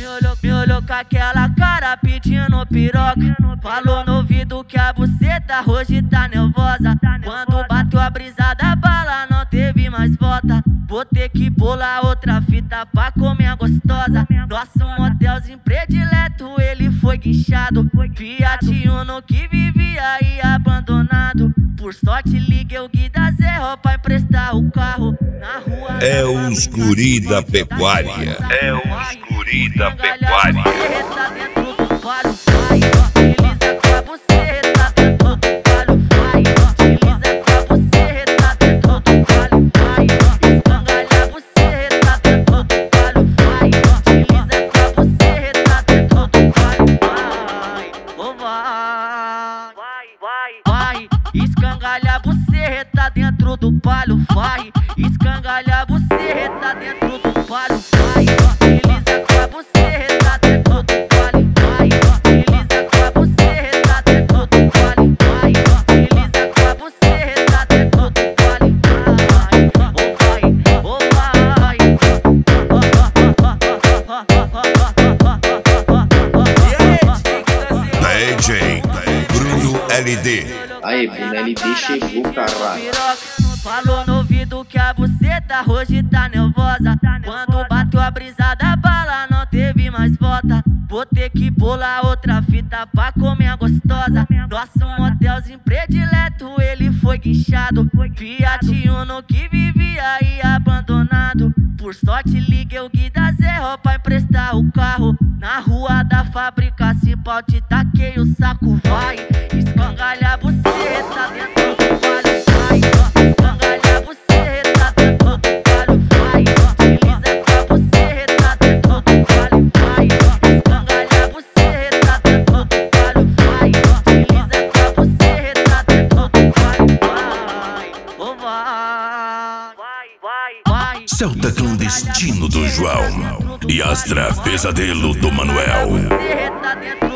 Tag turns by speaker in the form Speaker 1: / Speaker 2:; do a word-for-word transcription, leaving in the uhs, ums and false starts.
Speaker 1: Me olhou, me olhou com aquela cara pedindo piroca. Falou no ouvido que a buceta hoje tá nervosa. Quando bateu a brisa da bala não teve mais volta. Vou ter que bolar outra fita pra comer a gostosa. Nosso motelzinho predileto ele foi guinchado. Fiat Uno que vivia aí abandonado. Por sorte liguei o Gui da Zerro pra emprestar o carro. Na rua
Speaker 2: é os guri da pecuária. É os guri da pecuária.
Speaker 1: Escangalha a buceta dentro do palho, vai. Escangalha a buceta dentro do palho, vai. Desliza com a buceta dentro do palho, vai. Desliza com a buceta dentro do palho, vai. Desliza com a buceta dentro do palho, vai. Oh vai, oh vai.
Speaker 2: D J Bruno L D.
Speaker 3: Aí, Bruno L D chegou, caralho.
Speaker 1: Falou no ouvido que a buceta hoje tá nervosa. Quando bateu a brisa da bala não teve mais volta. Vou ter que bolar outra fita pra comer a gostosa. Nosso motelzinho predileto ele foi guinchado. Fiat Uno que vivia aí abandonado. Por sorte liguei o Gui da Zerro pra emprestar o carro. Na rua da fábrica se pau te taquei o saco, vai. Escangalha a buceta dentro do palho, vai. Escangalha a buceta dentro do palho, vai. Desliza com a buceta dentro do palho, vai. Escangalha a buceta dentro do palho, vai. Desliza com a buceta dentro do palho, vai. Oh vai, vai, vai.
Speaker 2: Celta clandestino do João e Astra pesadelo do Manuel.